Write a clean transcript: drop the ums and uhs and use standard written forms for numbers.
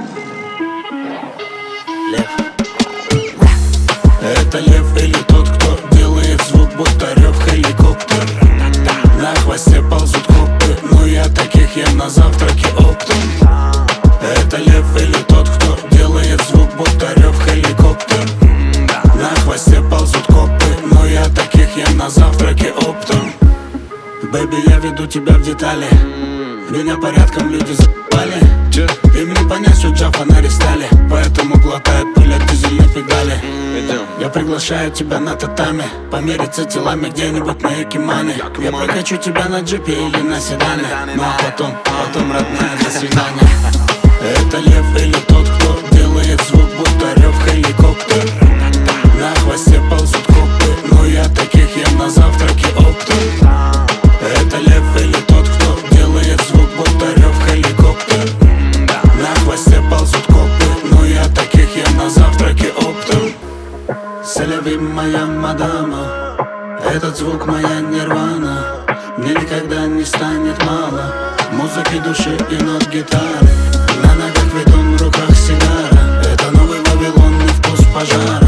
Лев. Это лев или тот, кто делает звук, будто рев хеликоптер. На хвосте ползут копы, но я таких ем на завтраке оптом. Это лев или тот, кто делает звук, будто рев хеликоптер. На хвосте ползут копы, но я таких ем на завтраке оптом. Бэби, я веду тебя в детали. Меня порядком люди за***ли. Им не понять, что Джафа на рестайле, поэтому глотает пыль от дизельной педали. Я приглашаю тебя на татами, помериться телами где-нибудь на Якимане. Я прокачу тебя на джипе или на седане. Ну а потом, родная, до свидания. Это лев или тот, кто делает звук, будто рев хеликоптер. На хвосте ползут копы, но я таких ем на завтраке оптом. Это лев или тот, кто делает звук, будто рев хеликоптер. На хвосте ползут копы, но я таких ем на завтраке оптом. Селеви, моя мадама, этот звук моя нирвана. Мне никогда не станет мало музыки, души и нот гитары. На ногах ведун, в руках сигара. Это новый Вавилон, не вкус пожара.